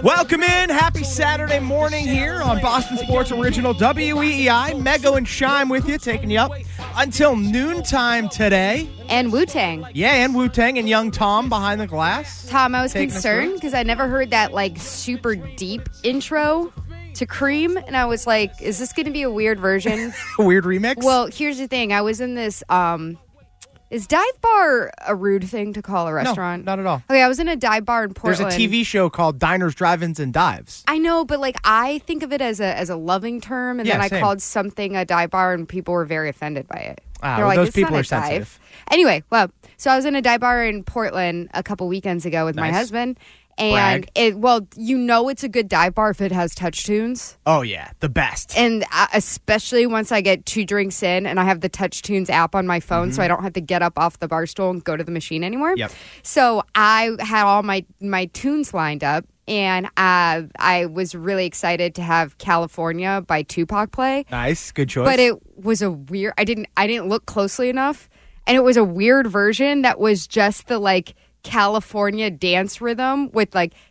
Welcome in. Happy Saturday morning here on Boston Sports Original WEEI. Mego and Shime with you, taking you up until noontime today. And Wu-Tang. Yeah, and Wu-Tang and young Tom behind the glass. Tom, I was concerned because I never heard that super deep intro to Cream. And I was like, is this going to be a weird version? A weird remix? Well, here's the thing. I was in this... Is dive bar a rude thing to call a restaurant? No, not at all. Okay, I was in a dive bar in Portland. There's a TV show called Diners, Drive-Ins, and Dives. I know, but I think of it as a loving term, and then I called something a dive bar, and people were very offended by it. They're like, those people are sensitive. Anyway, so I was in a dive bar in Portland a couple weekends ago with my husband. And it's a good dive bar if it has touch tunes. Oh, yeah. The best. And especially once I get 2 drinks in and I have the touch tunes app on my phone, so I don't have to get up off the bar stool and go to the machine anymore. Yep. So I had all my tunes lined up, and I was really excited to have California by Tupac play. Nice. Good choice. But it was a weird... I didn't look closely enough, and it was a weird version that was just the, California dance rhythm with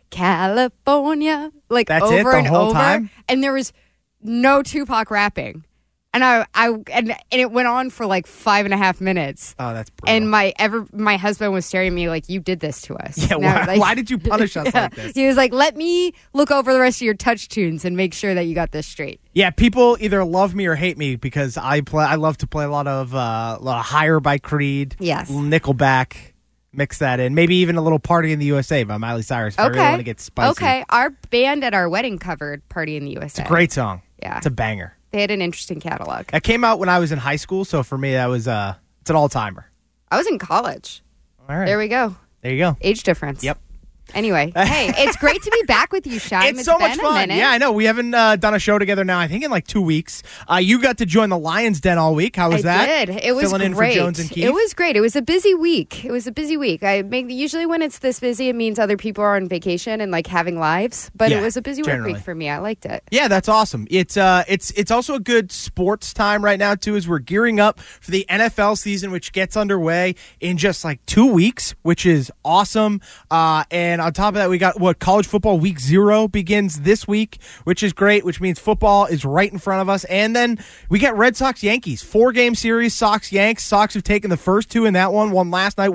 California That's over it, the and whole over, time? and there was no Tupac rapping, and and it went on for 5.5 minutes. Oh, that's brutal. And my husband was staring at me like, you did this to us. Yeah, why did you punish us like this? He was like, let me look over the rest of your touch tunes and make sure that you got this straight. Yeah, people either love me or hate me because I love to play a lot of Higher by Creed. Yes. Nickelback. Mix that in. Maybe even a little Party in the USA by Miley Cyrus if I really want to get spicy. Okay. Our band at our wedding covered Party in the USA. It's a great song. Yeah. It's a banger. They had an interesting catalog. That came out when I was in high school, so for me that was it's an all-timer. I was in college. All right. There we go. There you go. Age difference. Yep. Anyway, hey, it's great to be back with you, Shime. It's so much fun. A minute. Yeah, I know. We haven't done a show together now, I think, in 2 weeks. You got to join the Lions Den all week. How was that? I did. It was Filling great. in for Jones and Keith. It was great. It was a busy week. Usually when it's this busy, it means other people are on vacation and having lives. But it was a busy work week for me. I liked it. Yeah, that's awesome. It's also a good sports time right now too, as we're gearing up for the NFL season, which gets underway in just 2 weeks, which is awesome. And on top of that, we got college football week 0 begins this week, which is great, which means football is right in front of us. And then we got Red Sox Yankees, 4-game series, Sox Yanks. Sox have taken the first 2 in that one, won last night,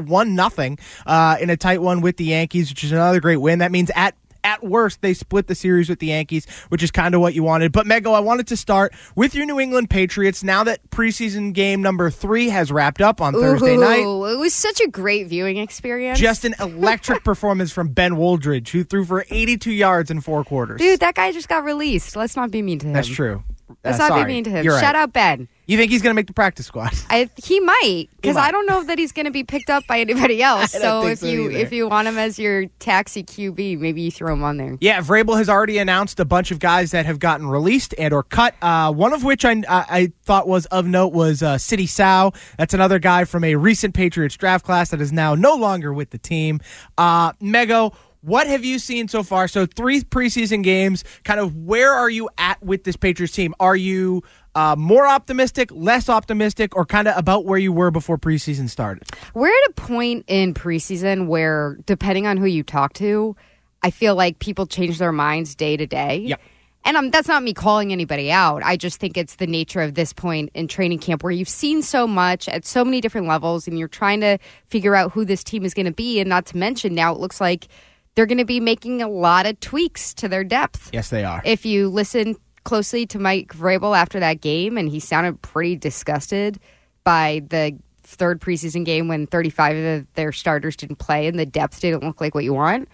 1-0 in a tight one with the Yankees, which is another great win. That means at worst, they split the series with the Yankees, which is kind of what you wanted. But, Mego, I wanted to start with your New England Patriots now that preseason game number 3 has wrapped up on Thursday night. It was such a great viewing experience. Just an electric performance from Ben Woldridge, who threw for 82 yards in 4 quarters. Dude, that guy just got released. Let's not be mean to him. That's true. Let's not be mean to him. You're Shout right. out Ben. You think he's going to make the practice squad? He might, because I don't know that he's going to be picked up by anybody else. So if you want him as your taxi QB, maybe you throw him on there. Yeah, Vrabel has already announced a bunch of guys that have gotten released and or cut. One of which I thought was of note was City Sau. That's another guy from a recent Patriots draft class that is now no longer with the team. Mego, what have you seen so far? So 3 preseason games. Kind of where are you at with this Patriots team? Are you more optimistic, less optimistic, or kind of about where you were before preseason started? We're at a point in preseason where, depending on who you talk to, I feel like people change their minds day to day. Yep. And that's not me calling anybody out. I just think it's the nature of this point in training camp where you've seen so much at so many different levels, and you're trying to figure out who this team is going to be. And not to mention, now it looks like they're going to be making a lot of tweaks to their depth. Yes, they are. If you listen closely to Mike Vrabel after that game, and he sounded pretty disgusted by the 3rd preseason game when 35 of their starters didn't play and the depth didn't look like what you want.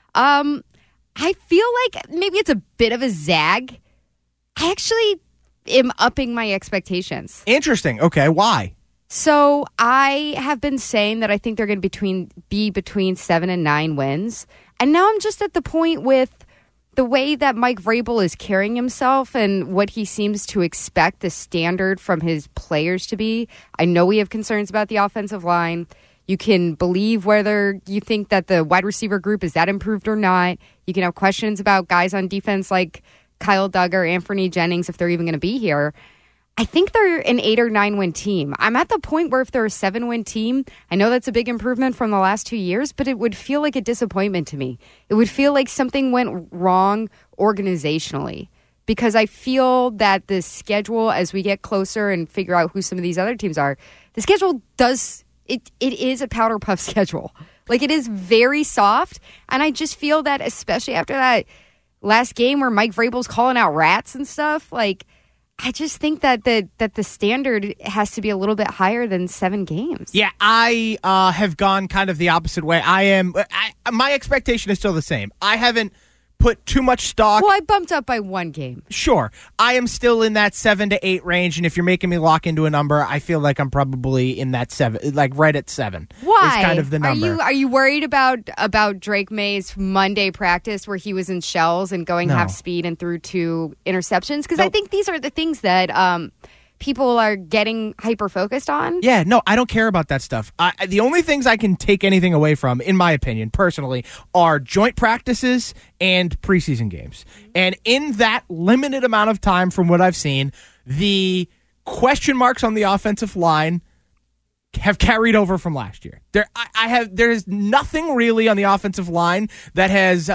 I feel like maybe it's a bit of a zag. I actually am upping my expectations. Interesting. Okay, why? So I have been saying that I think they're going to be between 7 and 9 wins. And now I'm just at the point with the way that Mike Vrabel is carrying himself and what he seems to expect the standard from his players to be. I know we have concerns about the offensive line. You can believe whether you think that the wide receiver group is that improved or not. You can have questions about guys on defense like Kyle Duggar, Anthony Jennings, if they're even going to be here. I think they're an 8 or 9 win team. I'm at the point where if they're a 7-win team, I know that's a big improvement from the last 2 years, but it would feel like a disappointment to me. It would feel like something went wrong organizationally, because I feel that the schedule, as we get closer and figure out who some of these other teams are, the schedule it is a powder puff schedule. Like, it is very soft, and I just feel that, especially after that last game where Mike Vrabel's calling out rats and stuff, like, I just think that the standard has to be a little bit higher than 7 games. Yeah, I have gone kind of the opposite way. My expectation is still the same. I haven't put too much stock. Well, I bumped up by 1 game. Sure. I am still in that 7 to 8 range, and if you're making me lock into a number, I feel like I'm probably in that 7, like right at 7. Why? Is kind of the number. Are you worried about Drake May's Monday practice where he was in shells and going half speed and threw 2 interceptions? Because I think these are the things that people are getting hyper-focused on. Yeah, no, I don't care about that stuff. The only things I can take anything away from, in my opinion, personally, are joint practices and preseason games. And in that limited amount of time from what I've seen, the question marks on the offensive line have carried over from last year. There's nothing really on the offensive line that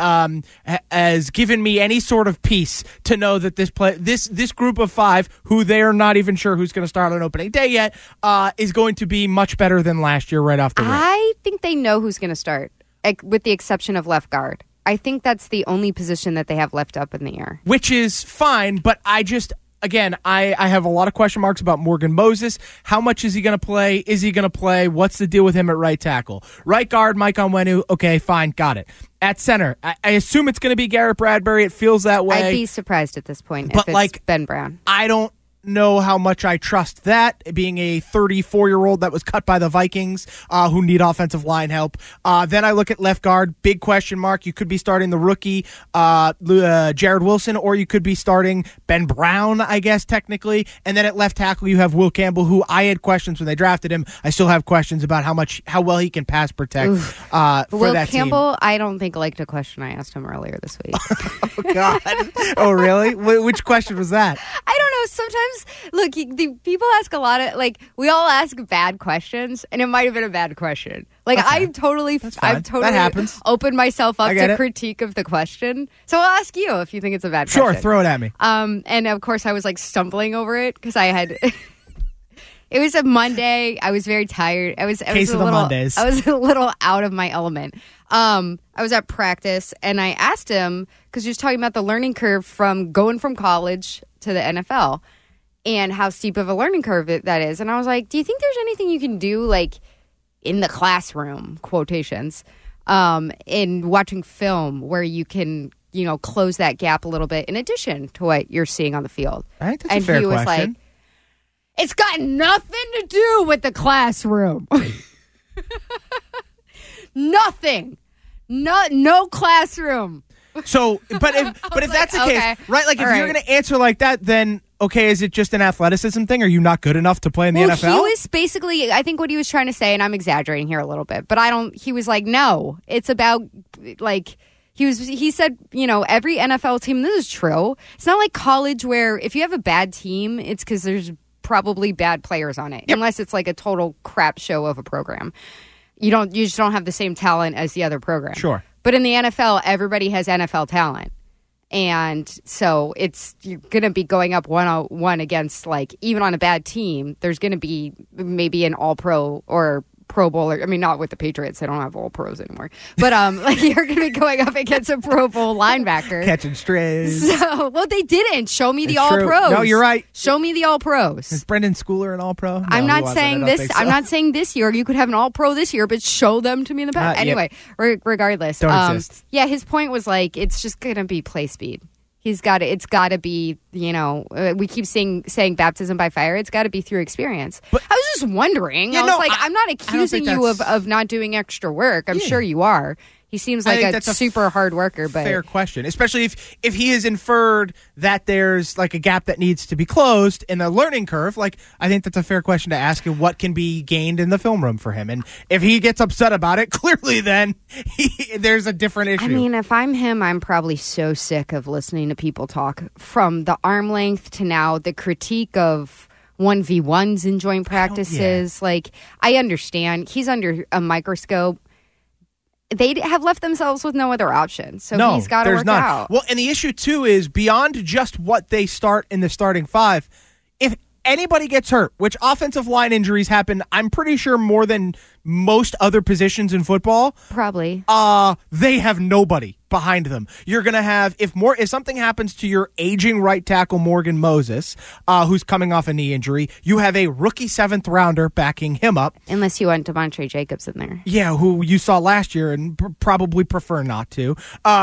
has given me any sort of peace to know that this group of 5, who they are not even sure who's going to start on opening day yet, is going to be much better than last year right off the rip. I think they know who's going to start, with the exception of left guard. I think that's the only position that they have left up in the air. Which is fine, but Again, I have a lot of question marks about Morgan Moses. How much is he going to play? Is he going to play? What's the deal with him at right tackle? Right guard, Mike Onwenu. Okay, fine, got it. At center, I assume it's going to be Garrett Bradbury. It feels that way. I'd be surprised at this point if it's Ben Brown. I don't know how much I trust that, being a 34-year-old that was cut by the Vikings, who need offensive line help. Then I look at left guard, big question mark. You could be starting the rookie Jared Wilson, or you could be starting Ben Brown, I guess, technically. And then at left tackle, you have Will Campbell, who I had questions when they drafted him. I still have questions about how well he can pass protect for Will that Campbell, team. I don't think liked a question I asked him earlier this week. Oh, God. Oh, really? Which question was that? I don't know. Sometimes, look, the people ask a lot of, like, we all ask bad questions, and it might have been a bad question. Like, okay. I've totally opened myself up to critique of the question. So I'll ask you if you think it's a bad question. Sure, throw it at me. And of course, I was like stumbling over it because I had. It was a Monday. I was very tired. I was a little out of my element. I was at practice, and I asked him, because he was talking about the learning curve from going from college to the NFL and how steep of a learning curve that is. And I was like, do you think there's anything you can do, like, in the classroom, quotations, in watching film where you can, close that gap a little bit in addition to what you're seeing on the field? I think that's a fair question. And he was like, it's got nothing to do with the classroom. Nothing. No classroom. So, but if that's the case, right? Like, if you're going to answer like that, then okay, is it just an athleticism thing? Are you not good enough to play in the NFL? He was basically, I think what he was trying to say, and I'm exaggerating here a little bit, but he was like, no, it's about, like, he said, every NFL team, this is true. It's not like college where if you have a bad team, it's because there's probably bad players on it, unless it's like a total crap show of a program. You just don't have the same talent as the other program. Sure. But in the NFL, everybody has NFL talent. And so you're going to be going up 1-on-1 against, like, even on a bad team, there's going to be maybe an all-pro or Pro Bowler. I mean, not with the Patriots. They don't have all pros anymore. But like, you're going to be going up against a Pro Bowl linebacker. Catching strays. So, well, they didn't. Show me the all-pros. No, you're right. Show me the all-pros. Is Brendan Schooler an all-pro? No, I'm not saying this. I'm not saying this year. You could have an all-pro this year, but show them to me in the past. Anyway, regardless. Don't exist. Yeah, his point was, like, it's just going to be play speed. It's got to be, we keep saying baptism by fire. It's got to be through experience. But I was just wondering. I'm not accusing you of not doing extra work. I'm sure you are. He seems like a super hard worker. But fair question, especially if he has inferred that there's like a gap that needs to be closed in the learning curve. Like, I think that's a fair question to ask him. What can be gained in the film room for him? And if he gets upset about it, clearly then there's a different issue. I mean, if I'm him, I'm probably so sick of listening to people talk from the arm length to now the critique of 1v1s in joint practices. Like, I understand. He's under a microscope. They have left themselves with no other option. So he's got to work out. Well, and the issue, too, is beyond just what they start in the starting five, if anybody gets hurt, which offensive line injuries happen, I'm pretty sure more than most other positions in football. Probably. They have nobody behind them. You're going to have, if something happens to your aging right tackle, Morgan Moses, who's coming off a knee injury, you have a rookie 7th rounder backing him up. Unless you want Devontae Jacobs in there. Yeah, who you saw last year and probably prefer not to.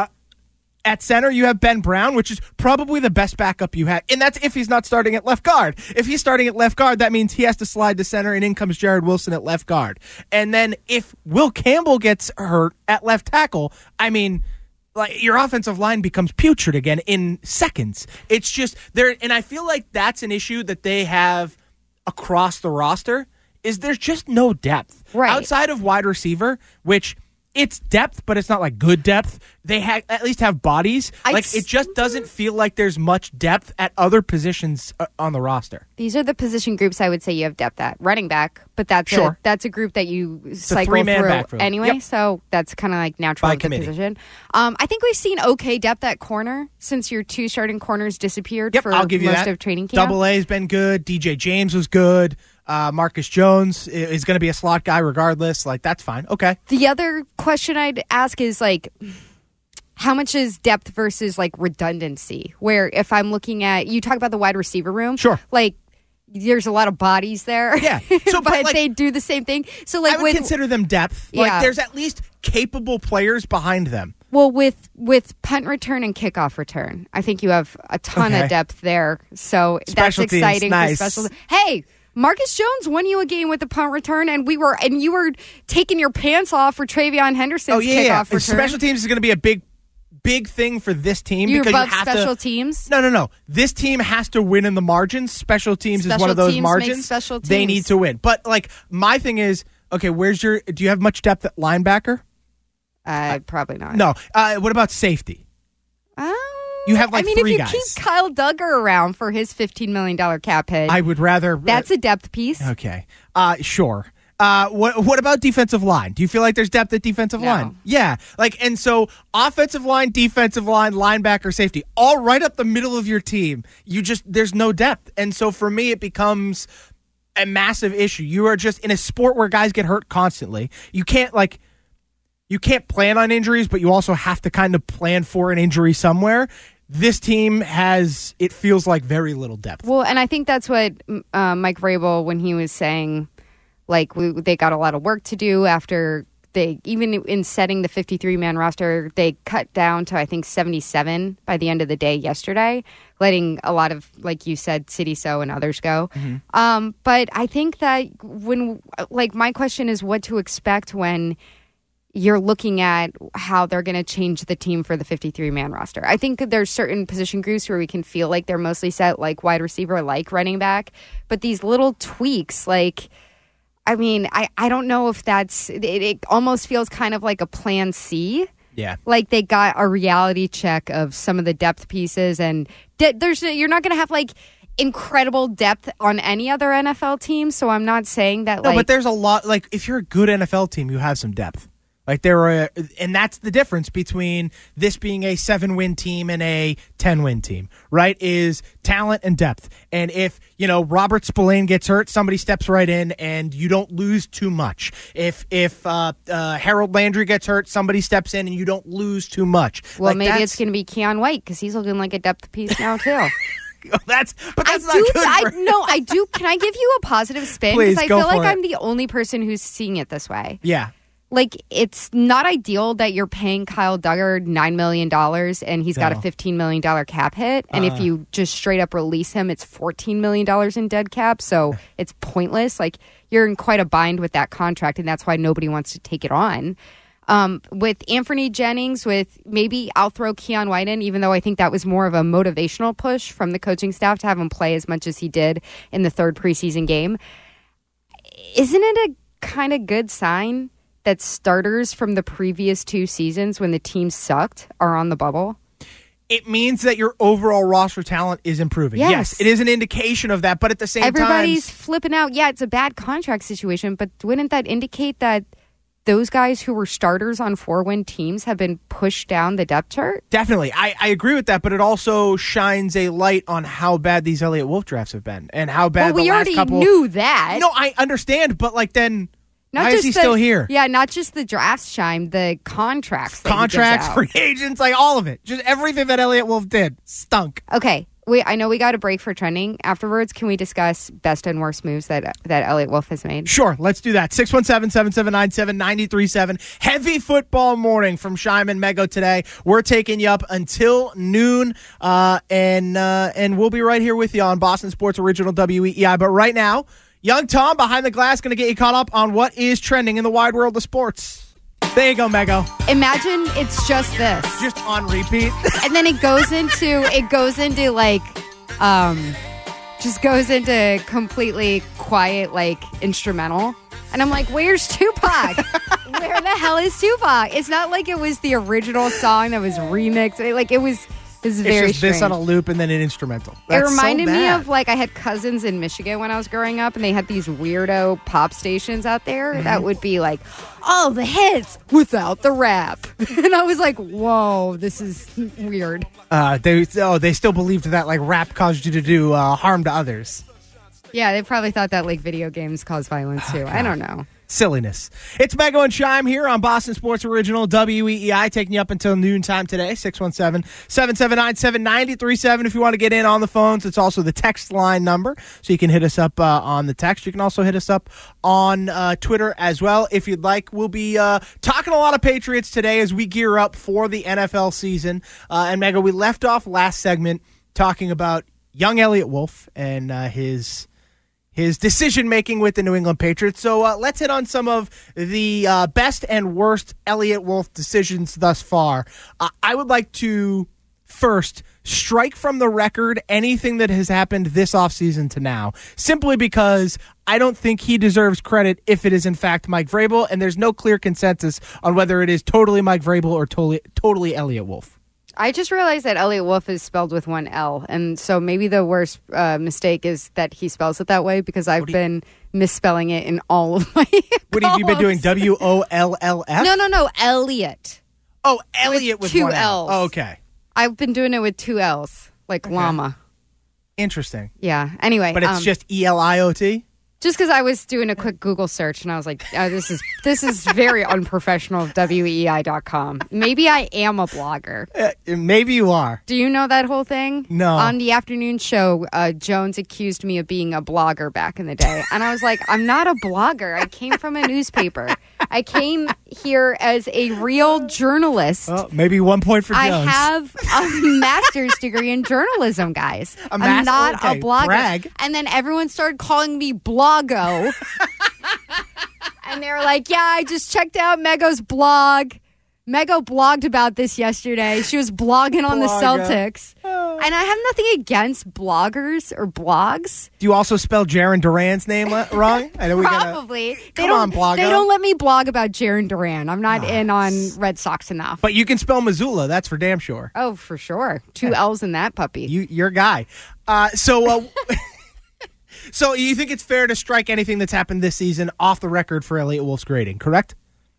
At center, you have Ben Brown, which is probably the best backup you have. And that's if he's not starting at left guard. If he's starting at left guard, that means he has to slide to center, and in comes Jared Wilson at left guard. And then if Will Campbell gets hurt at left tackle, I mean, like, your offensive line becomes putrid again in seconds. It's just there, and I feel like that's an issue that they have across the roster, is there's just no depth. Right. Outside of wide receiver, which it's depth, but it's not like good depth. They at least have bodies. It just doesn't feel like there's much depth at other positions on the roster. These are the position groups I would say you have depth at. Running back, but that's a group that you cycle through anyway. Yep. So that's kind of like natural the position. I think we've seen okay depth at corner since your 2 starting corners disappeared for I'll give you most that. of training camp. Double A's been good. DJ James was good. Marcus Jones is going to be a slot guy regardless. Like, that's fine. Okay. The other question I'd ask is, like, how much is depth versus, like, redundancy? Where if I'm looking at, you talk about the wide receiver room. Sure. Like, there's a lot of bodies there. Yeah. So, but they do the same thing. So, like, I would consider them depth. Yeah. Like, there's at least capable players behind them. Well, with punt return and kickoff return, I think you have a ton of depth there. So Special that's exciting teams, for special. Hey, Marcus Jones won you a game with the punt return, and you were taking your pants off for Travion Henderson's kickoff return. Special teams is going to be a big thing for this team. You're because above you have special teams? No. This team has to win in the margins. Special teams is one of those margins. Special teams. They need to win. But, like, my thing is, okay, do you have much depth at linebacker? Probably not. No. What about safety? You have like 3 guys. If you keep Kyle Duggar around for his $15 million cap hit, I would rather. That's a depth piece. Okay. Sure. What about defensive line? Do you feel like there's depth at defensive line? Yeah. And so offensive line, defensive line, linebacker, safety, all right up the middle of your team. There's no depth. And so for me, it becomes a massive issue. You are just in a sport where guys get hurt constantly. You can't plan on injuries, but you also have to kind of plan for an injury somewhere. This team it feels like very little depth. Well, and I think that's what Mike Vrabel, when he was saying, like, they got a lot of work to do after even in setting the 53-man roster, they cut down to, I think, 77 by the end of the day yesterday, letting a lot of, like you said, City So and others go. Mm-hmm. But I think that my question is what to expect when you're looking at how they're going to change the team for the 53-man roster. I think there's certain position groups where we can feel like they're mostly set, like wide receiver, like running back. But these little tweaks, I don't know if that's... It almost feels kind of like a plan C. Yeah. Like they got a reality check of some of the depth pieces. And you're not going to have, incredible depth on any other NFL team. So I'm not saying that, No, but there's a lot... if you're a good NFL team, you have some depth. And that's the difference between this being a 7-win team and a 10-win team, right? Is talent and depth. And if, Robert Spillane gets hurt, somebody steps right in and you don't lose too much. If Harold Landry gets hurt, somebody steps in and you don't lose too much. Well, maybe it's going to be Keon White because he's looking like a depth piece now too. That's not good. I do. Can I give you a positive spin? Please, because I feel like I'm the only person who's seeing it this way. Yeah. It's not ideal that you're paying Kyle Duggar $9 million and he's got a $15 million cap hit. And if you just straight up release him, it's $14 million in dead cap. So it's pointless. You're in quite a bind with that contract, and that's why nobody wants to take it on. With Anthony Jennings, maybe I'll throw Keon White in, even though I think that was more of a motivational push from the coaching staff to have him play as much as he did in the 3rd preseason game. Isn't it a kind of good sign that starters from the previous 2 seasons when the team sucked are on the bubble? it means that your overall roster talent is improving. Yes. It is an indication of that, but at the same time, everybody's flipping out. Yeah, it's a bad contract situation, but wouldn't that indicate that those guys who were starters on 4-win teams have been pushed down the depth chart? Definitely. I agree with that, but it also shines a light on how bad these Elliott Wolf drafts have been and how bad we the last already couple... knew that. No, I understand, but like then... Not why just is he still here? Yeah, not just the drafts shine, the contracts. Contracts, free agents, like all of it. Just everything that Elliott Wolf did stunk. Okay, I know we got a break for trending. Afterwards, can we discuss best and worst moves that Elliott Wolf has made? Sure, let's do that. 617-779-7937. Heavy football morning from Shyman Mego today. We're taking you up until noon, and we'll be right here with you on Boston Sports Original WEEI. But right now, Young Tom behind the glass going to get you caught up on what is trending in the wide world of sports. There you go, Mego. Imagine it's just this. Just on repeat. And then it goes into completely quiet, like, instrumental. And I'm like, where's Tupac? Where the hell is Tupac? It's not like it was the original song that was remixed. It's very just strange. this on a loop and then an instrumental. It reminded me of, like, I had cousins in Michigan when I was growing up, and they had these weirdo pop stations out there that would be like, all the hits without the rap. And I was like, whoa, this is weird. They still believed that, like, rap caused you to do harm to others. Yeah, they probably thought that, like, video games cause violence, too. I don't know. Silliness. It's Mego and Chime here on Boston Sports Original WEEI, taking you up until noontime today, 617-779-7937. If you want to get in on the phones, it's also the text line number, so you can hit us up on the text. You can also hit us up on Twitter as well, if you'd like. We'll be talking a lot of Patriots today as we gear up for the NFL season. And Mego, we left off last segment talking about young Elliott Wolf and his decision-making with the New England Patriots. So let's hit on some of the best and worst Elliott Wolf decisions thus far. I would like to first strike from the record anything that has happened this offseason to now, simply because I don't think he deserves credit if it is in fact Mike Vrabel, and there's no clear consensus on whether it is totally Mike Vrabel or totally Elliott Wolf. I just realized that Elliott Wolf is spelled with one L, and so maybe the worst mistake is that he spells it that way, because I've been misspelling it in all of my What have you been doing, WOLLF? No, Elliott. Oh, Elliott with two one L. L's. Oh, okay. I've been doing it with two L's, like llama. Interesting. Yeah, anyway. But it's just ELIOT? Just because I was doing a quick Google search, and I was like, this is very unprofessional of WEI.com. Maybe I am a blogger. Maybe you are. Do you know that whole thing? No. On the afternoon show, Jones accused me of being a blogger back in the day. And I was like, I'm not a blogger. I came from a newspaper. I came here as a real journalist. Well, maybe 1 point for Jones. I have a master's degree in journalism, guys. I'm not a blogger. Brag. And then everyone started calling me Bloggo. And they were like, yeah, I just checked out Mego's blog. Mego blogged about this yesterday. She was blogging on the Celtics. And I have nothing against bloggers or blogs. Do you also spell Jaron Duran's name wrong? I know we Probably. Come on, Bloggo. They don't let me blog about Jaron Duran. I'm not in on Red Sox enough. But you can spell Missoula. That's for damn sure. Oh, for sure. Two L's in that puppy. Your guy. So you think it's fair to strike anything that's happened this season off the record for Elliott Wolf's grading, correct?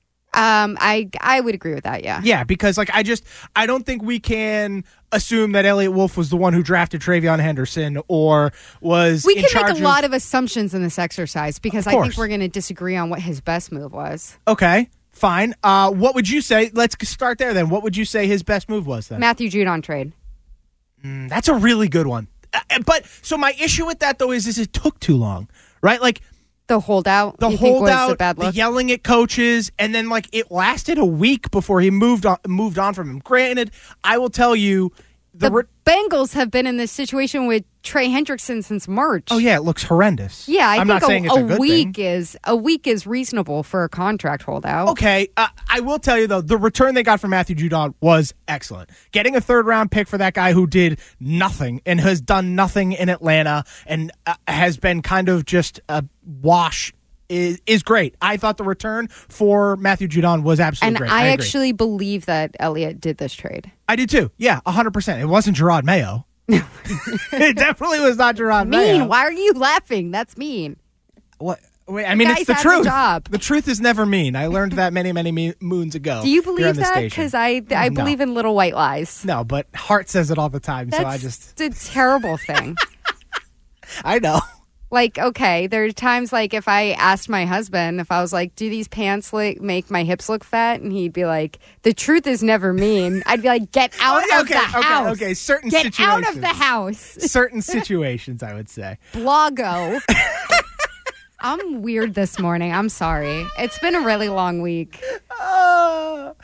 I would agree with that, yeah. Yeah, because I don't think we can assume that Elliott Wolf was the one who drafted TreVeyon Henderson or was We in can charge make a lot of assumptions in this exercise, because I course. think we're going to disagree on what his best move was. Okay, fine. What would you say? Let's start there then. What would you say his best move was then? Matthew Judon trade. That's a really good one. But so my issue with that, though, is it took too long, right? Like, The holdout. The you think was a holdout, bad the look? yelling at coaches, and then it lasted a week before he moved on from him. Granted, I will tell you, The Bengals have been in this situation with Trey Hendrickson since March. Oh yeah, it looks horrendous. Yeah, I I'm think not saying it's a good week thing. a week is reasonable for a contract holdout. Okay, I will tell you though, the return they got from Matthew Judon was excellent. Getting a third-round pick for that guy who did nothing and has done nothing in Atlanta and has been kind of just a wash is great. I thought the return for Matthew Judon was absolutely great. And I agree. actually believe that Elliott did this trade. I did too. Yeah, 100%. It wasn't Gerard Mayo. It definitely was not Gerard Mayo. Mean. Why are you laughing? That's mean. What? Wait, I mean, it's the Guys have truth. a job. The truth is never mean. I learned that many moons ago. Do you here on believe the that? station. Because I No. believe in little white lies. No, but Hart says it all the time, so I just... That's a terrible thing. I know. Like, okay, there are times like if I asked my husband, if I was like, do these pants make my hips look fat? And he'd be like, the truth is never mean. I'd be like, get out of the house. Okay, certain Get situations. out of the house. Certain situations, I would say. Blago. I'm weird this morning. I'm sorry. It's been a really long week. How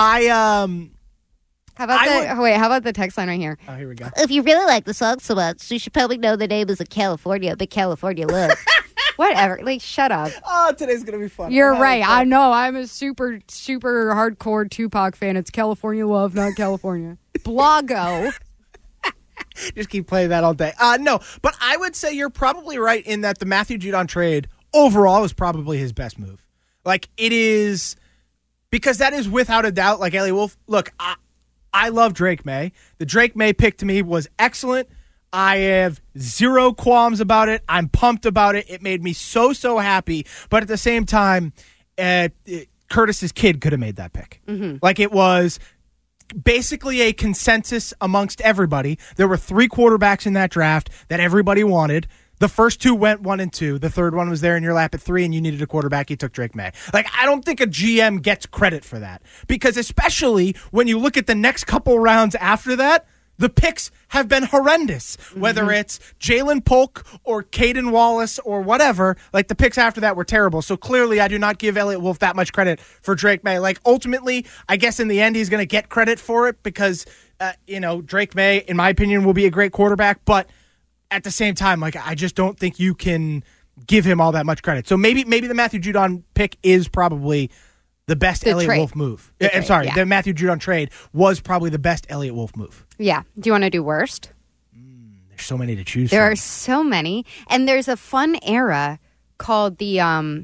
about the text line right here? Oh, here we go. If you really like the song so much, you should probably know the name is a California, Big California Love. Whatever. Like, shut up. Oh, today's going to be fun. You're right. I know. I'm a super hardcore Tupac fan. It's California Love, not California. Blago. Just keep playing that all day. No, but I would say you're probably right in that the Matthew Judon trade overall is probably his best move. Like, it is, because that is without a doubt, like Elliot Wolf. Look, I love Drake May. The Drake May pick to me was excellent. I have zero qualms about it. I'm pumped about it. It made me so happy. But at the same time, Curtis's kid could have made that pick. Mm-hmm. Like, it was basically a consensus amongst everybody. There were 3 quarterbacks in that draft that everybody wanted. The first 2 went 1 and 2. The third one was there in your lap at 3, and you needed a quarterback. You took Drake May. Like, I don't think a GM gets credit for that, because especially when you look at the next couple rounds after that, the picks have been horrendous. Whether it's Jalen Polk or Caden Wallace or whatever, like, the picks after that were terrible. So clearly, I do not give Elliot Wolf that much credit for Drake May. Like, ultimately, I guess in the end, he's going to get credit for it because, Drake May, in my opinion, will be a great quarterback, but at the same time, like, I just don't think you can give him all that much credit. So maybe the Matthew Judon pick is probably the best Elliot Wolf move. The Matthew Judon trade was probably the best Elliot Wolf move. Yeah. Do you want to do worst? There's so many to choose There from. are so many. And there's a fun era called the, I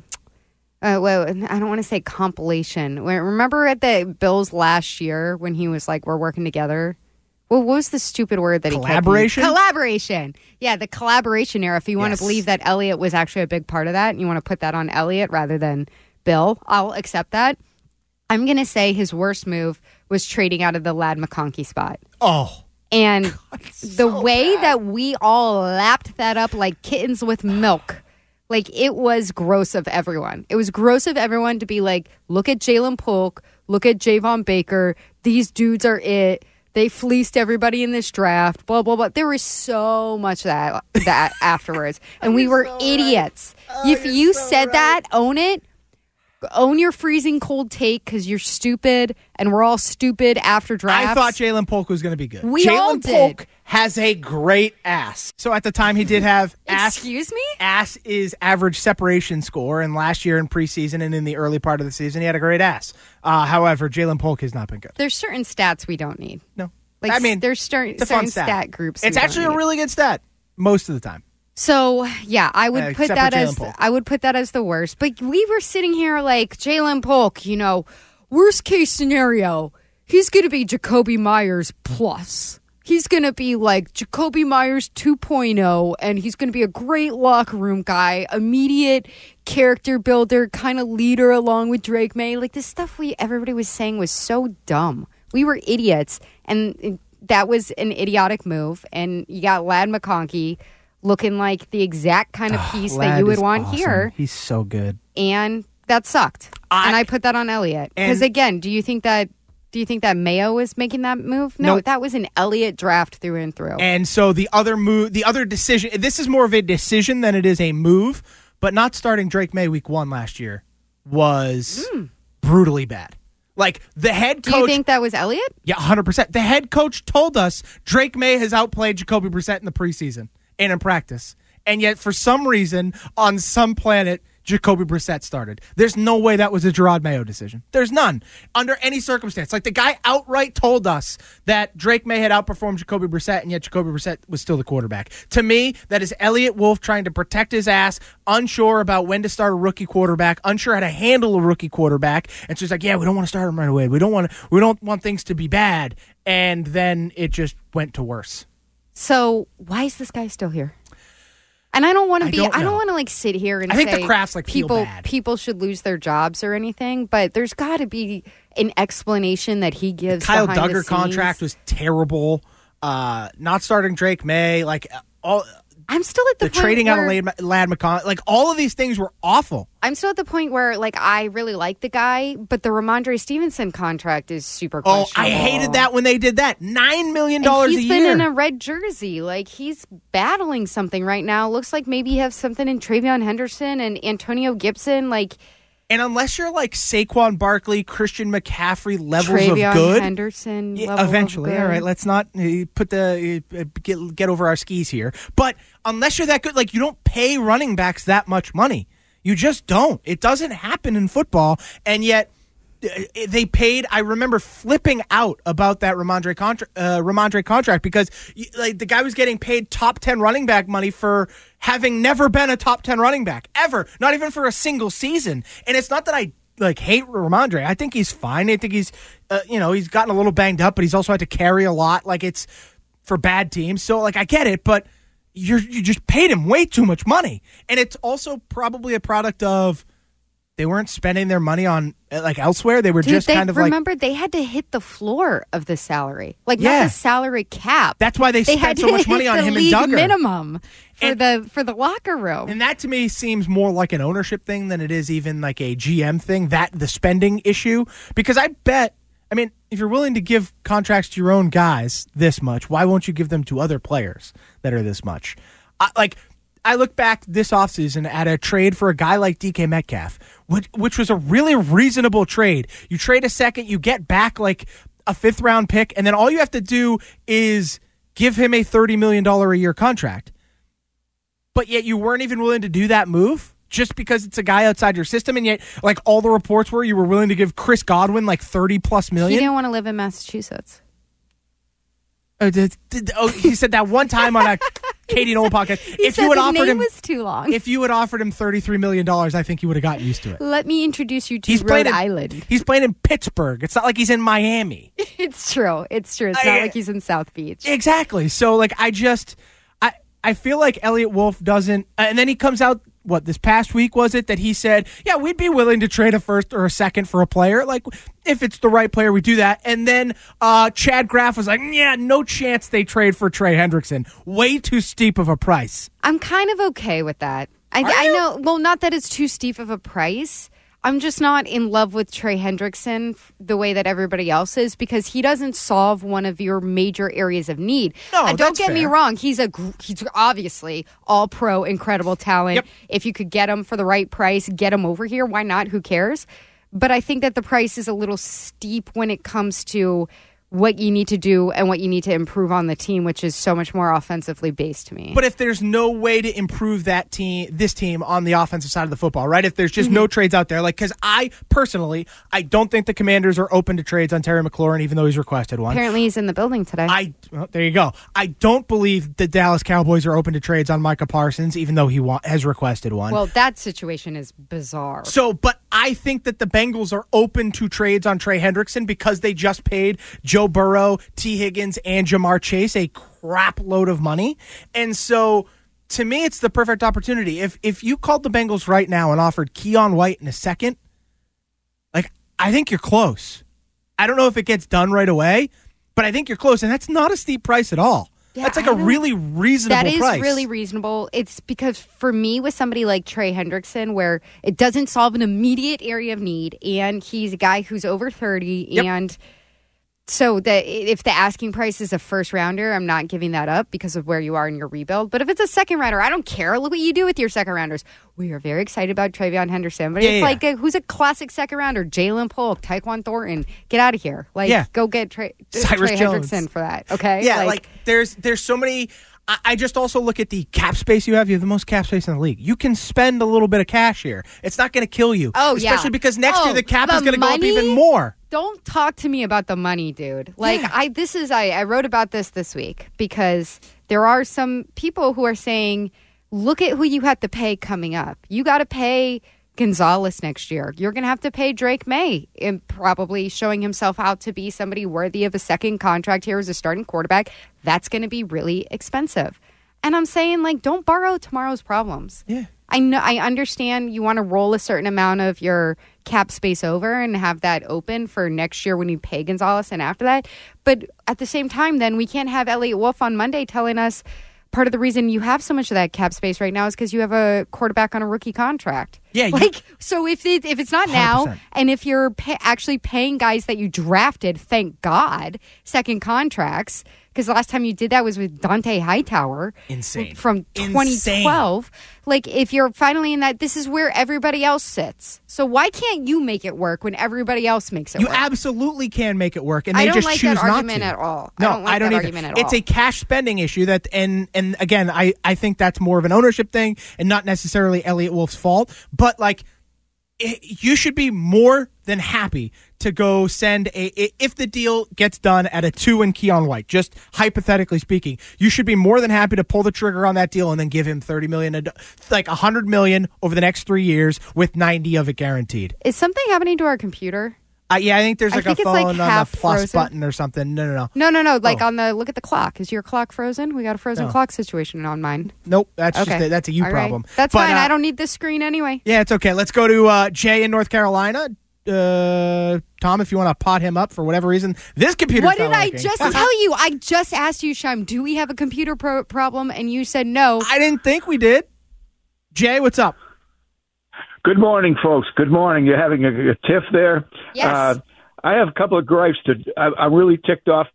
don't want to say compilation. Remember at the Bills last year when he was like, we're working together? Well, what was the stupid word that he kept using? Collaboration? Collaboration. Yeah, the collaboration era. If you want to believe that Elliott was actually a big part of that and you want to put that on Elliott rather than Bill, I'll accept that. I'm going to say his worst move was trading out of the Ladd McConkey spot. Oh. And the way that we all lapped that up like kittens with milk, like, it was gross of everyone. It was gross of everyone to be like, look at Jalen Polk, look at Javon Baker. These dudes are it. They fleeced everybody in this draft, blah, blah, blah. There was so much that afterwards. And we were idiots. If you said that, own it. Own your freezing cold take because you're stupid, and we're all stupid after drafts. I thought Jalen Polk was going to be good. We all did. Jalen Polk has a great ass. So at the time, he did have ass. Excuse me? Ass is average separation score, and last year in preseason and in the early part of the season, he had a great ass. However, Jalen Polk has not been good. There's certain stats we don't need. No. Like, I mean, there's certain stat groups. It's actually a really good stat most of the time. So, yeah, I would put Except that as the worst. But we were sitting here like, Jalen Polk, worst case scenario, he's going to be Jacoby Myers plus. He's going to be like Jacoby Myers 2.0, and he's going to be a great locker room guy, immediate character builder, kind of leader along with Drake May. Like, the stuff everybody was saying was so dumb. We were idiots, and that was an idiotic move. And you got Ladd McConkey looking like the exact kind of piece that you would want here. He's so good. And that sucked. And I put that on Elliott. Because, again, do you think that Mayo was making that move? No, that was an Elliott draft through and through. And so the other decision, this is more of a decision than it is a move, but not starting Drake May week 1 last year was brutally bad. Like, the head coach... Do you think that was Elliott? Yeah, 100%. The head coach told us Drake May has outplayed Jacoby Brissett in the preseason and in practice. And yet, for some reason, on some planet, Jacoby Brissett started. There's no way that was a Gerard Mayo decision. There's none under any circumstance. Like the guy outright told us that Drake May had outperformed Jacoby Brissett, and yet Jacoby Brissett was still the quarterback. To me, that is Elliott Wolf trying to protect his ass, unsure about when to start a rookie quarterback, unsure how to handle a rookie quarterback, and so he's like, "Yeah, we don't want to start him right away. We don't want things to be bad." And then it just went to worse. So why is this guy still here? And I don't want to I don't want to like sit here and I think say the Crafts feel bad. People should lose their jobs or anything, but there's got to be an explanation that he gives. Kyle behind the Duggar scenes. contract was terrible. Not starting Drake May, like all. I'm still at the point trading where, out of Lad McCon, like all of these things were awful. I'm still at the point where like I really like the guy, but the Ramondre Stevenson contract is super questionable. I hated that when they did that. $9 million a year. He's been in a red jersey. Like he's battling something right now. Looks like maybe you have something in Travion Henderson and Antonio Gibson. Like, and unless you're like Saquon Barkley, Christian McCaffrey levels Travion of good, Henderson level eventually. of good. All right, let's not put get over our skis here. But unless you're that good, like you don't pay running backs that much money. You just don't. It doesn't happen in football, and yet they paid. I remember flipping out about that Ramondre contract because like the guy was getting paid top 10 running back money for having never been a top 10 running back ever, not even for a single season. And it's not that I like hate Ramondre. I think he's fine. I think he's he's gotten a little banged up, but he's also had to carry a lot. Like it's for bad teams. So like I get it, but you just paid him way too much money, and it's also probably a product of. They weren't spending their money on like elsewhere. They were just kind of remember they had to hit the floor of the salary, like Yeah. not the salary cap. That's why they spent had so to much money hit on the him and league Duggar. minimum for And- the locker room. And that to me seems more like an ownership thing than it is even like a GM thing. That the spending issue, because I bet. I mean, if you're willing to give contracts to your own guys this much, why won't you give them to other players that are this much? I look back this offseason at a trade for a guy like DK Metcalf, which was a really reasonable trade. You trade a second, you get back like a 5th round pick, and then all you have to do is give him a $30 million a year contract. But yet you weren't even willing to do that move just because it's a guy outside your system, and yet like all the reports were you were willing to give Chris Godwin like $30+ million. He didn't want to live in Massachusetts. He said that one time on a Katie Nolan podcast. He said the name was too long. If you had offered him $33 million, I think he would have gotten used to it. Let me introduce you to Rhode Island. He's playing in Pittsburgh. It's not like he's in Miami. It's true. It's not like he's in South Beach. Exactly. So, like, I feel like Elliott Wolf doesn't... and then he comes out, this past week was it, that he said, yeah, we'd be willing to trade a first or a second for a player. Like, if it's the right player, we do that. And then Chad Graff was like, yeah, no chance they trade for Trey Hendrickson. Way too steep of a price. I'm kind of okay with that. I know, well, not that it's too steep of a price. I'm just not in love with Trey Hendrickson the way that everybody else is, because he doesn't solve one of your major areas of need. No, don't get me fair. wrong. He's obviously all pro, incredible talent. Yep. If you could get him for the right price, get him over here. Why not? Who cares? But I think that the price is a little steep when it comes to what you need to do and what you need to improve on the team, which is so much more offensively based to me. But if there's no way to improve this team on the offensive side of the football, right? If there's just no trades out there, like, because I don't think the Commanders are open to trades on Terry McLaurin, even though he's requested one. Apparently he's in the building today. There you go. I don't believe the Dallas Cowboys are open to trades on Micah Parsons, even though he has requested one. Well, that situation is bizarre. So, but I think that the Bengals are open to trades on Trey Hendrickson because they just paid Joe Burrow, T. Higgins, and Jamar Chase a crap load of money. And so, to me, it's the perfect opportunity. If you called the Bengals right now and offered Keon White in a second, like, I think you're close. I don't know if it gets done right away, but I think you're close. And that's not a steep price at all. Yeah, that's like a really reasonable price. That is really reasonable. It's because for me, with somebody like Trey Hendrickson, where it doesn't solve an immediate area of need, and he's a guy who's over 30, Yep. and so if the asking price is a first rounder, I'm not giving that up because of where you are in your rebuild. But if it's a second rounder, I don't care. Look what you do with your second rounders. We are very excited about Travion Henderson, but who's a classic second rounder? Jalen Polk, Tyquan Thornton. Get out of here. Go get Trey Cyrus Jones Hendrickson for that. Okay. Yeah, like there's so many. I just also look at the cap space you have. You have the most cap space in the league. You can spend a little bit of cash here. It's not going to kill you. Oh, yeah. Especially because next year the cap is going to go up money? even more. Don't talk to me about the money, dude. Like, I wrote about this week because there are some people who are saying, look at who you have to pay coming up. You got to pay Gonzalez next year. You're going to have to pay Drake May, and probably showing himself out to be somebody worthy of a second contract here as a starting quarterback. That's going to be really expensive. And I'm saying, like, don't borrow tomorrow's problems. Yeah. I know. I understand you want to roll a certain amount of your cap space over and have that open for next year when you pay Gonzalez and after that. But at the same time, then we can't have Elliott Wolf on Monday telling us part of the reason you have so much of that cap space right now is because you have a quarterback on a rookie contract. Yeah. So if it's not now, 100%. and if you're actually paying guys that you drafted, thank God, second contracts, because the last time you did that was with Dante Hightower. Insane. From 2012. Like, if you're finally in that, this is where everybody else sits. So why can't you make it work when everybody else makes it You work? absolutely can make it work, and I they don't just like choose that not argument to. at all. No, I don't like that either. argument at It's all. a cash spending issue that, and again, I think that's more of an ownership thing and not necessarily Elliott Wolf's fault. But like, you should be more than happy to go send if the deal gets done at a 2 in Keon White, just hypothetically speaking, you should be more than happy to pull the trigger on that deal and then give him $30 million, like $100 million over the next 3 years with 90 of it guaranteed. Is something happening to our computer? Yeah, I think there's like a think it's, like, phone on the half plus frozen. button or something. No. No. Like on the look at the clock. Is your clock frozen? We got a frozen No. clock situation on mine. Nope, that's Okay. just that's a you All right. problem. That's But, fine. I don't need this screen anyway. Yeah, it's okay. Let's go to Jay in North Carolina. Tom, if you want to pot him up for whatever reason, this computer's What not did I working. just tell you? I just asked you, Shime, do we have a computer problem? And you said no. I didn't think we did. Jay, what's up? Good morning, folks. Good morning. You're having a tiff there? Yes. I have a couple of gripes. I'm really ticked off.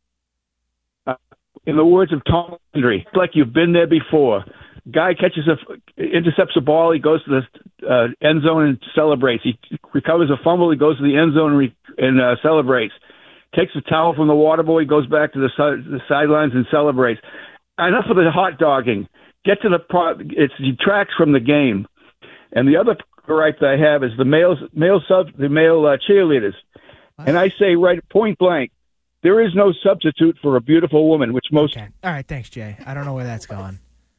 In the words of Tom Landry, it's like you've been there before. Guy intercepts a ball. He goes to the end zone and celebrates. He recovers a fumble. He goes to the end zone and celebrates. Takes a towel from the water boy. He goes back to the sidelines and celebrates. Enough of the hot dogging. Get to it detracts from the game. And the other gripe that I have is the male cheerleaders. And I say right point blank, there is no substitute for a beautiful woman, which most. Okay. All right, thanks, Jay. I don't know where that's going.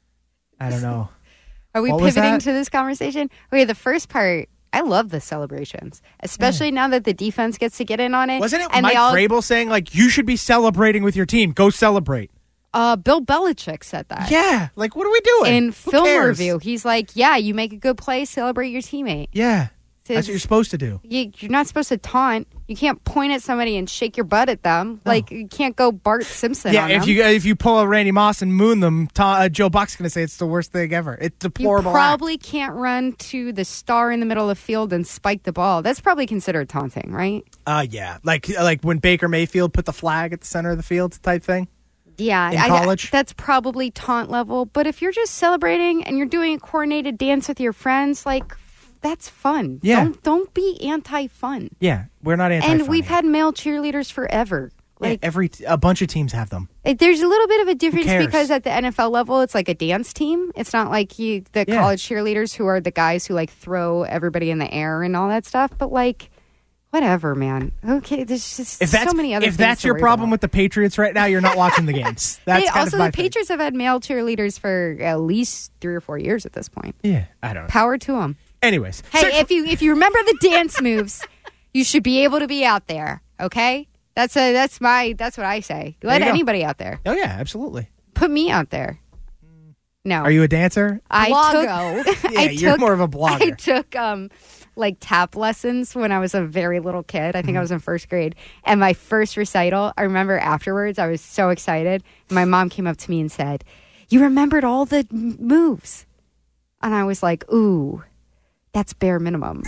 I don't know. Are we What was pivoting that? to this conversation? Okay, the first part, I love the celebrations, especially now that the defense gets to get in on it. Wasn't it and Mike they all, Vrabel saying, like, you should be celebrating with your team? Go celebrate. Bill Belichick said that. Yeah. Like, what are we doing? In Who film cares? review, he's like, yeah, you make a good play, celebrate your teammate. Yeah. Says- That's what you're supposed to do. You're not supposed to taunt. You can't point at somebody and shake your butt at them. Like, you can't go Bart Simpson Yeah, on if them. you if you pull a Randy Moss and moon them, Joe Buck's going to say it's the worst thing ever. It's You deplorable. probably can't run to the star in the middle of the field and spike the ball. That's probably considered taunting, right? Yeah, like when Baker Mayfield put the flag at the center of the field type thing. Yeah, In college? that's probably taunt level. But if you're just celebrating and you're doing a coordinated dance with your friends, like, that's fun. Yeah. Don't be anti-fun. Yeah, we're not anti. And we've had male cheerleaders forever. Like, a bunch of teams have them. there's a little bit of a difference cares? because at the NFL level, it's like a dance team. It's not like the Yeah. college cheerleaders who are the guys who like throw everybody in the air and all that stuff. But like, whatever, man. Okay, there's just so many other. If that's your problem with the Patriots right now, you're not watching the games. That's kind also of my the thing. Patriots have had male cheerleaders for at least 3 or 4 years at this point. Yeah, I don't know. Power to them. Anyways, Hey, if you remember the dance moves, you should be able to be out there. Okay, that's what I say. Let you go. anybody out there. oh yeah, absolutely. Put me out there. No, Are you a dancer? I took. Yeah, you're more of a blogger. I took like tap lessons when I was a very little kid. I think I was in first grade. And my first recital, I remember afterwards, I was so excited. My mom came up to me and said, "You remembered all the moves." And I was like, "Ooh, that's bare minimum."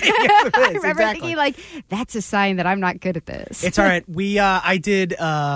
I remember thinking, like, that's a sign that I'm not good at this. It's all right. I did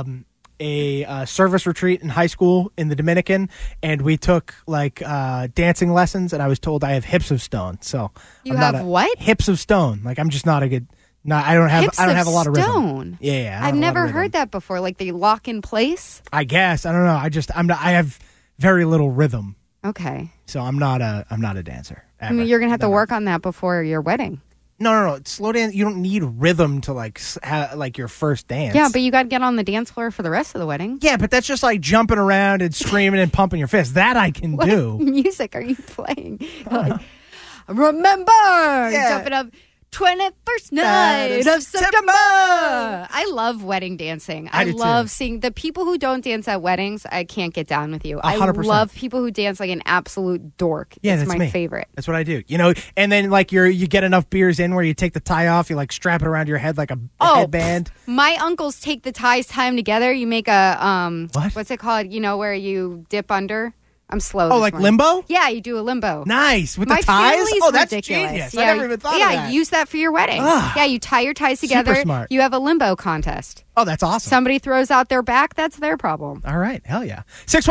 a service retreat in high school in the Dominican, and we took like dancing lessons, and I was told I have hips of stone. So You I'm not have what? Hips of stone. Like I'm just not a good No, I don't have. Hips I don't of have a lot of rhythm. stone. Yeah, I don't I've have a lot never of rhythm. heard that before. Like they lock in place. I guess I don't know. I'm not. I have very little rhythm, Okay. so I'm not a dancer. I mean, you're gonna have to work on that before your wedding. No. Slow dance. You don't need rhythm to like your first dance. Yeah, but you got to get on the dance floor for the rest of the wedding. yeah, but that's just like jumping around and screaming and pumping your fist. That I can What do. music are you playing? Like, remember jumping up 21st night of September. I love wedding dancing. I I do love too. seeing the people who don't dance at weddings. I can't get down with you. I 100%. love people who dance like an absolute dork. Yeah, it's that's my me. favorite. That's what I do. And then like you get enough beers in where you take the tie off, you like strap it around your head like a headband. My uncles take the ties, tie them together. You make a What? what's it called? Where you dip under. I'm slow. Oh, this like morning. limbo? Yeah, you do a limbo. Nice with My the ties. family's Oh, that's ridiculous. genius. Yeah, I never even thought of that. Yeah, use that for your wedding. Ah. Yeah, you tie your ties together. Super smart. You have a limbo contest. Oh, that's awesome. Somebody throws out their back, that's their problem. All right. Hell yeah.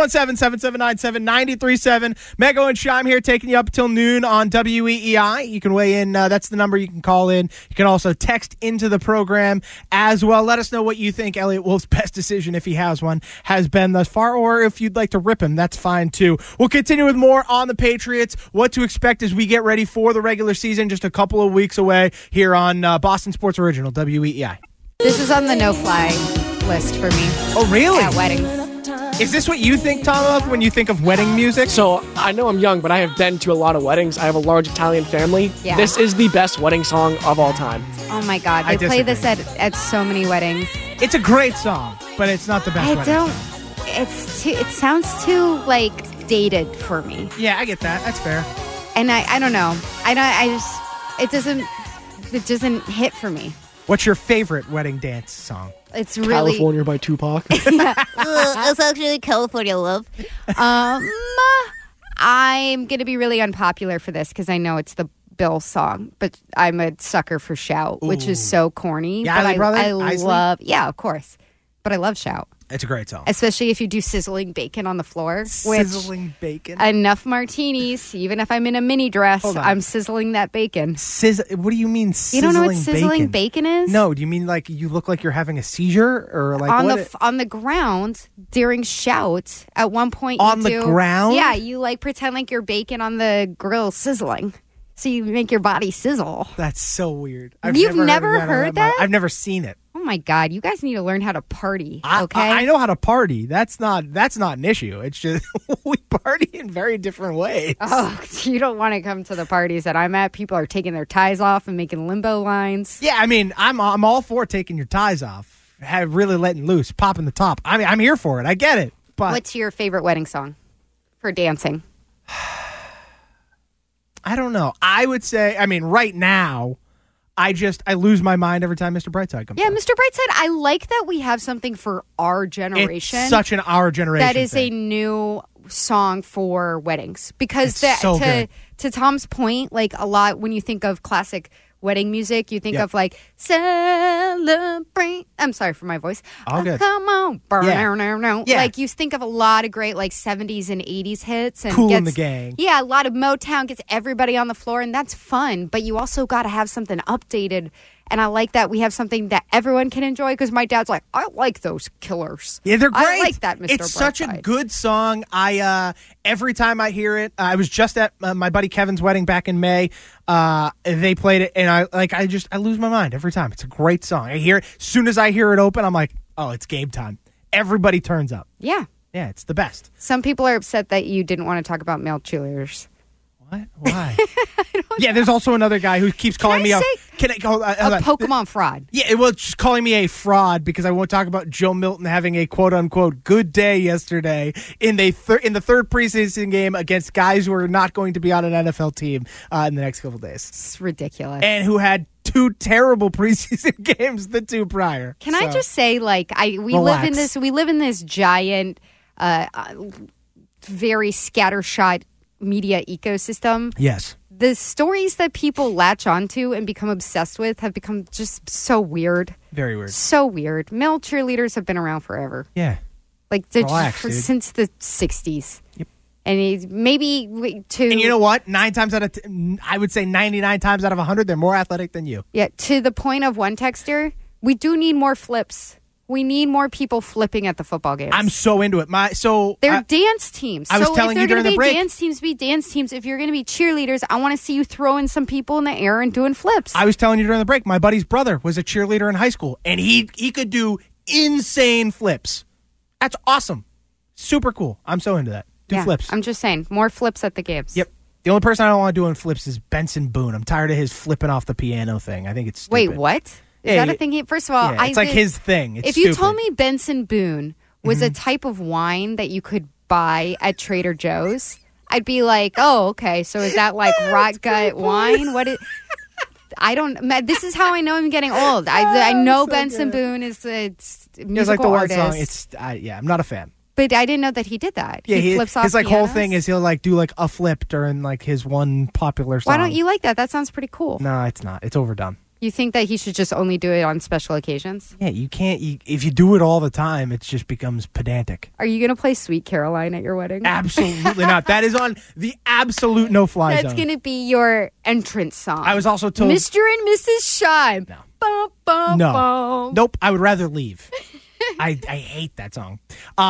617-779-7937. Mego and Shime here taking you up till noon on WEEI. You can weigh in. That's the number you can call in. You can also text into the program as well. Let us know what you think Elliot Wolf's best decision, if he has one, has been thus far, or if you'd like to rip him, that's fine too. We'll continue with more on the Patriots, what to expect as we get ready for the regular season, just a couple of weeks away here on Boston Sports Original, WEEI. This is on the no-fly list for me Oh, really? at weddings. Is this what you think, Tom, of when you think of wedding music? So I know I'm young, but I have been to a lot of weddings. I have a large Italian family. Yeah. This is the best wedding song of all time. Oh my God, I they play disagree. this at so many weddings. It's a great song, but it's not the best I wedding don't. song. It's too. It sounds too like dated for me, Yeah, I get that. That's fair. and I don't know. It doesn't hit for me. What's your favorite wedding dance song? It's really. California by Tupac. It's actually California Love. I'm gonna be really unpopular for this because I know it's the Bill song, but I'm a sucker for Shout, which is so corny. Yeah, but Isley Brother? I Isley? love. Yeah, of course. But I love Shout, It's a great song. especially if you do sizzling bacon on the floor. Sizzling bacon. Which, enough martinis. Even if I'm in a mini dress, Hold on. I'm sizzling that bacon. What do you mean You sizzling don't know what sizzling bacon is? No, do you mean like you look like you're having a seizure or like on what? on the ground during Shout. At one point, On you the do, ground? Yeah, you like pretend like your bacon on the grill sizzling, so you make your body sizzle. That's so weird. You've never of heard that? I've never seen it. Oh my God, you guys need to learn how to party. I Okay, know how to party. That's not an issue. It's just we party in very different ways. Oh, you don't want to come to the parties that I'm at. People are taking their ties off and making limbo lines. Yeah, I mean, I'm all for taking your ties off, really letting loose, popping the top. I mean, I'm here for it. I get it. But What's your favorite wedding song for dancing? I don't know. I would say, I mean, right now, I lose my mind every time Mr. Brightside comes Yeah, on. Mr. Brightside, I like that we have something for our generation. It's such an our generation that is a thing. new song for weddings because It's so good. to Tom's point, like a lot when you think of classic wedding music, you think Yeah. of like celebrate. I'm sorry for my voice. All good. Come on, Yeah. Yeah. Like you think of a lot of great like 70s and 80s hits and Kool and the gets- Gang. Yeah, a lot of Motown gets everybody on the floor, and that's fun. But you also got to have something updated. And I like that we have something that everyone can enjoy because my dad's like, I like those Killers. Yeah, they're great. I like that, Mr. It's such a Brightside. good song. I every time I hear it, I was just at my buddy Kevin's wedding back in May. They played it, and I lose my mind every time. It's a great song. I hear it as soon as I hear it open. I'm like, oh, it's game time. Everybody turns up. Yeah. Yeah, it's the best. Some people are upset that you didn't want to talk about male cheerleaders. What? Why? Yeah, there's also another guy who keeps calling me I a. say- Can I go? A Pokemon fraud. Yeah, well, just calling me a fraud because I won't talk about Joe Milton having a quote unquote good day yesterday in the third preseason game against guys who are not going to be on an NFL team in the next couple of days, It's ridiculous. and who had two terrible preseason games the two prior. Can I So, just say, like, we Relax. live in this giant, very scattershot media ecosystem. yes, The stories that people latch onto and become obsessed with have become just so weird. very weird. So weird. Male cheerleaders have been around forever. Yeah, Like Relax, dude. since the 60s. Yep. And he's maybe to And you know what? I would say 99 times out of 100, they're more athletic than you. yeah, to the point of one texter, we do need more flips. We need more people flipping at the football games. I'm so into it. They're dance teams. I was telling you during the break. Dance teams, be dance teams. If you're going to be cheerleaders, I want to see you throwing some people in the air and doing flips. I was telling you during the break, my buddy's brother was a cheerleader in high school, and he could do insane flips. That's awesome. Super cool. I'm so into that. Do flips. I'm just saying, more flips at the games. Yep. The only person I don't want to do in flips is Benson Boone. I'm tired of his flipping off the piano thing. I think it's stupid. Wait, what? Is that a thing? First of all, it's like his thing. It's if you stupid. told me Benson Boone was a type of wine that you could buy at Trader Joe's, I'd be like, oh, okay. So is that like rot gut wine? What is? I don't. This is how I know I'm getting old. I know so Benson good. Boone is a musical It's like the one artist. song. I'm not a fan. But I didn't know that he did that. Yeah, he flips off his like whole pianos? thing is he'll like do like a flip during like his one popular song. Why don't you like that? That sounds pretty cool. No, it's not. It's overdone. You think that he should just only do it on special occasions? Yeah, you can't. If you do it all the time, it just becomes pedantic. Are you going to play Sweet Caroline at your wedding? Absolutely not. That is on the absolute no-fly zone. That's going to be your entrance song. I was also told Mr. and Mrs. Shime. No. Bum, bum, no, bum. nope. I would rather leave. I hate that song.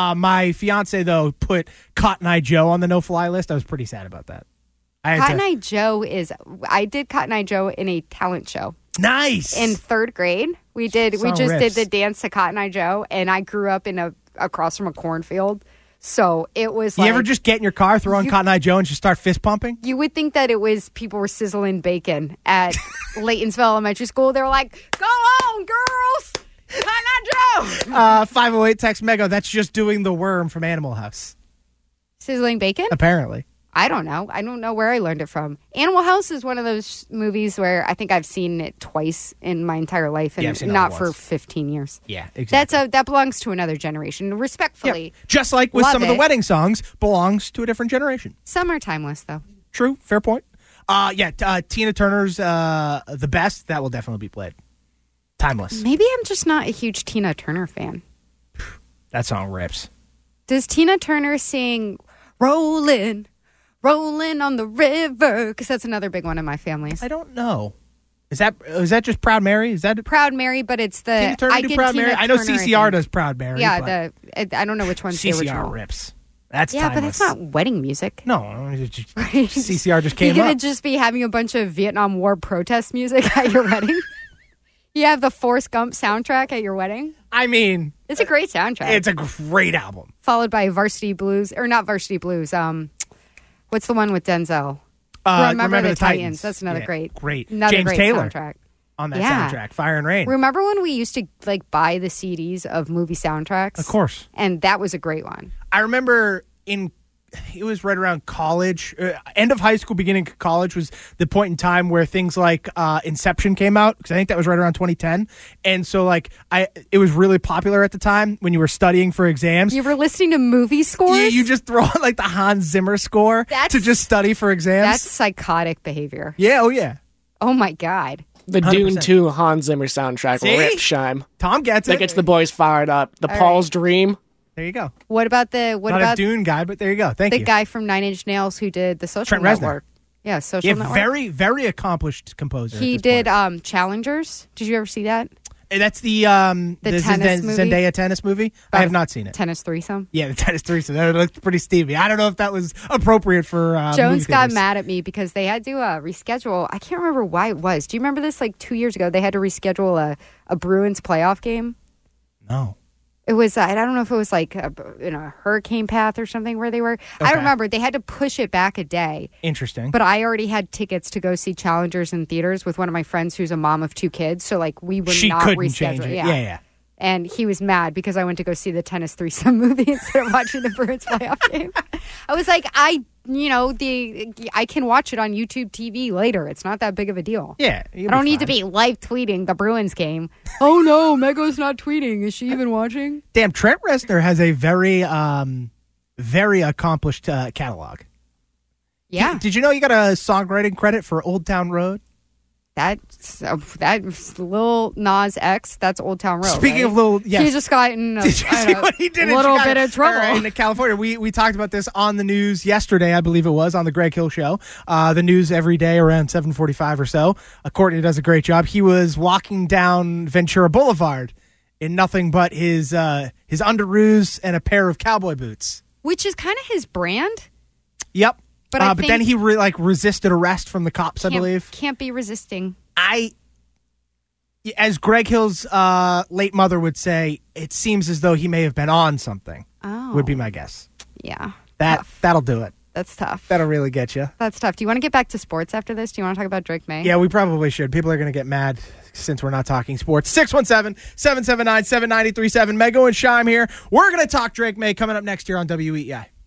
My fiance though put Cotton Eye Joe on the no-fly list. I was pretty sad about that. Cotton Eye Joe is. I did Cotton Eye Joe in a talent show. Nice. In third grade, we did the dance to Cotton Eye Joe, and I grew up across from a cornfield, so it was. You like, ever just get in your car, throw on Cotton Eye Joe, and just start fist pumping? You would think that it was people were sizzling bacon at Laytonsville Elementary School. They were like, "Go on, girls, Cotton Eye Joe." 508 text Mego. That's just doing the worm from Animal House. Sizzling bacon? Apparently. I don't know. I don't know where I learned it from. Animal House is one of those movies where I think I've seen it twice in my entire life, and I've seen it not once. for 15 years. Yeah, exactly. That belongs to another generation. Respectfully, Just like with Love some of the it. wedding songs, belongs to a different generation. some are timeless though. True. Fair point. Tina Turner's The Best. That will definitely be played. Timeless. Maybe I'm just not a huge Tina Turner fan. That song rips. Does Tina Turner sing "Rollin', Rollin' on the River"? Because that's another big one in my family's. I don't know. Is that just Proud Mary? Is that Proud Mary, but it's the Tina Turner I do get Proud Tina Mary? I know Turner, CCR think. does Proud Mary. Yeah, but I don't know which one's the CCR original. rips. That's Yeah, timeless. but that's not wedding music. No, it's just- CCR just You're came gonna up. just be having a bunch of Vietnam War protest music at your wedding. You have the Forrest Gump soundtrack at your wedding. I mean, It's a great soundtrack. it's a great album. Followed by Varsity Blues, or not Varsity Blues. What's the one with Denzel? Remember the Titans. That's another Yeah, great. James great Taylor soundtrack. on that Yeah. soundtrack. Fire and Rain. Remember when we used to like buy the CDs of movie soundtracks? Of course. And that was a great one. I remember it was right around college, end of high school, beginning of college was the point in time where things like Inception came out, because I think that was right around 2010. And so like it was really popular at the time when you were studying for exams. You were listening to movie scores? You just throw on like the Hans Zimmer score to just study for exams. That's psychotic behavior. Yeah, oh yeah. Oh my God. The 100%. Dune 2 Hans Zimmer soundtrack. See? Rip Shime. Tom gets it. That gets the boys fired up. The Paul's Dream. There you go. What about Not a Dune guy, but there you go. Thank the you. guy from Nine Inch Nails who did the Social Trent Reznor. Network? Yeah, Social Yeah, Network. very, very accomplished composer. He at this did point. Challengers. Did you ever see that? That's the tennis movie? Zendaya tennis movie. I have not seen it. Tennis threesome. Yeah, the tennis threesome. That looked pretty steamy. I don't know if that was appropriate for Jones movie got theaters. mad at me because they had to reschedule. I can't remember why it was. Do you remember this? Like 2 years ago, they had to reschedule a Bruins playoff game. No. It was, I don't know if it was like in a hurricane path or something where they were. I Okay. don't remember. They had to push it back a day. Interesting. But I already had tickets to go see Challengers in theaters with one of my friends who's a mom of 2 kids. So, like, we would she not couldn't reschedule. change it. Yeah. And he was mad because I went to go see the tennis threesome movie instead of watching the Bruins playoff game. I was like, I can watch it on YouTube TV later. It's not that big of a deal. Yeah. I don't need to be live tweeting the Bruins game. Oh no, Mego's not tweeting. Is she even watching? Damn, Trent Reznor has a very, very accomplished catalog. Yeah. Did you know you got a songwriting credit for Old Town Road? That's Lil Nas X. That's Old Town Road. Speaking right? of Lil, yes. He just got in a, Did you see what he did a little in bit of trouble. in California? We talked about this on the news yesterday, I believe it was, on the Greg Hill Show. The news every day around 7:45 or so. Courtney does a great job. He was walking down Ventura Boulevard in nothing but his underoos and a pair of cowboy boots. Which is kind of his brand. Yep. But I but then he resisted arrest from the cops, I believe. Can't be resisting. As Greg Hill's late mother would say, it seems as though he may have been on something. Oh. Would be my guess. Yeah. That'll do it. That's tough. That'll really get you. That's tough. Do you want to get back to sports after this? Do you want to talk about Drake May? Yeah, we probably should. People are going to get mad since we're not talking sports. 617-779-7937. Mego and Shime here. We're going to talk Drake May coming up next year on WEI.